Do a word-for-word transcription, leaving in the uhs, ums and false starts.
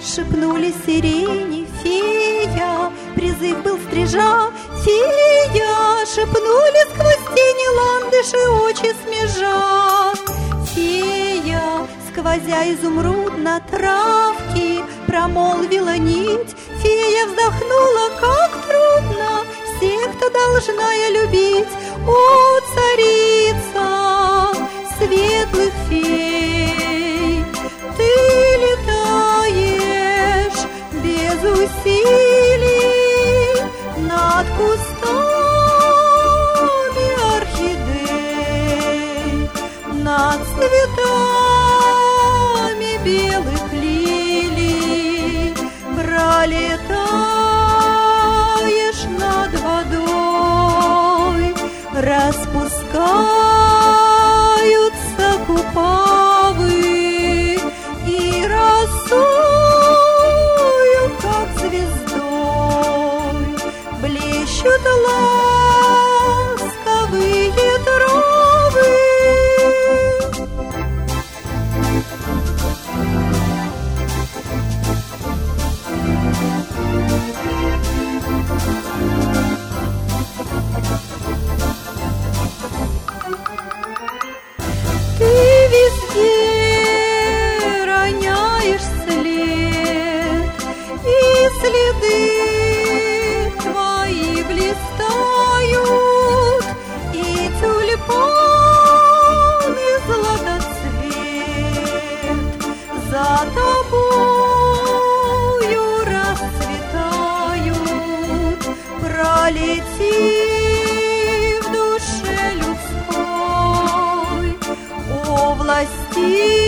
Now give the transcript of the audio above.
шепнули сирени, фея, призыв был стрижа, фея, шепнули сквозь тени ландыши очи смежа. Фея, сквозя изумрудно травки, промолвила нить, фея вздохнула, как трудно всех, кто должна я любить. О, царица светлых фей, ты летаешь без усилий над кустами орхидей, над цветами белых лилий, пролетаешь над водой, распускаются купавы и росою, как звездой, блещут ласковые травы. Ты везде роняешь след, и следы твои блистают, и тюльпаны златоцвет за тобою расцветают. Пролети в душе людской, о власти